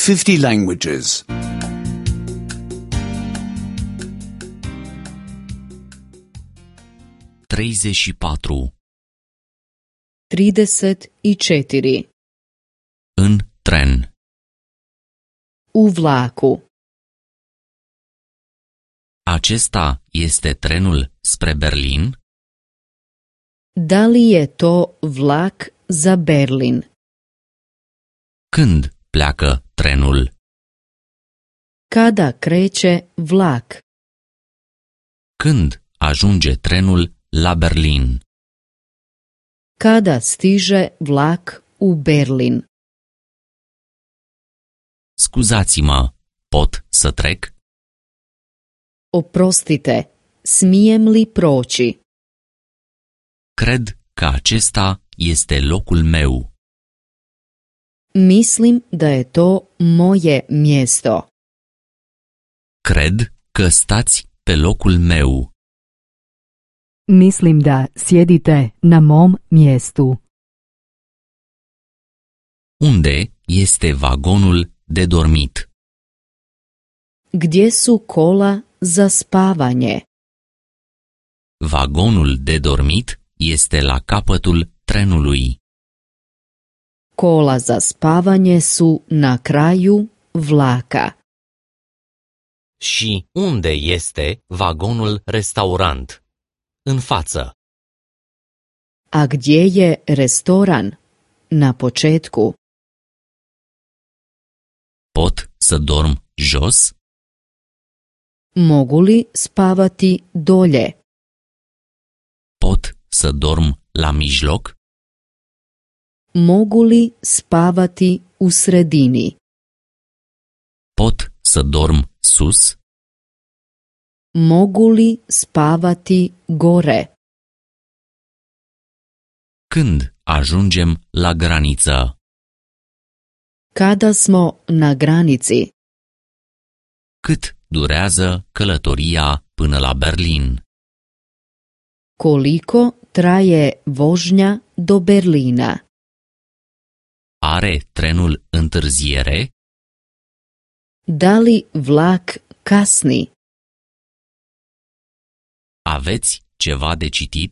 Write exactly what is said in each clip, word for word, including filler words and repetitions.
fifty languages. treizeci și patru. trideset i četiri. În tren. U vlaku. Acesta este trenul spre Berlin? Da li je to vlak za Berlin? Când pleacă trenul? Kada kreće vlak? Când ajunge trenul la Berlin? Kada stiže vlak u Berlin? Scuzați-mă, pot să trec? Oprostite, smijem li proći? Cred că acesta este locul meu. Mislim da je to moje mjesto. Cred că stați pe locul meu. Mislim da sjedite na mom mjestu. Unde este vagonul de dormit? Gdje su kola za spavanje? Vagonul de dormit este la capătul trenului. Kola za spavanje su na kraju vlaka. Și unde este vagonul restaurant? În față. A gdje je restoran? Na početku. Pot să dorm jos? Mogu li spavati dolje? Pot să dorm la mijloc? Mogu li spavati u sredini? Pot să dorm sus? Mogu li spavati gore? Când ajungem la graniță? Kada smo na granici? Cât durează călătoria până la Berlin? Koliko traje vožnja do Berlina? Are trenul întârziere? Da li vlak kasni? Aveți ceva de citit?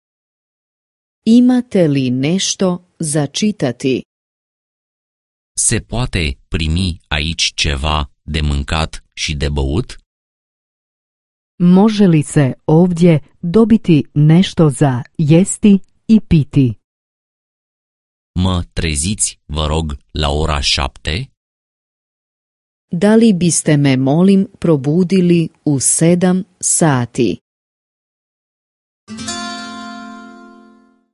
Imate li nešto za čitati? Se poate primi aici ceva de mâncat și de băut? Može li se ovdje dobiti nešto za jesti i piti? Mă treziți, vă rog, la ora șapte? Da li biste me, molim, probudili u sedam sati?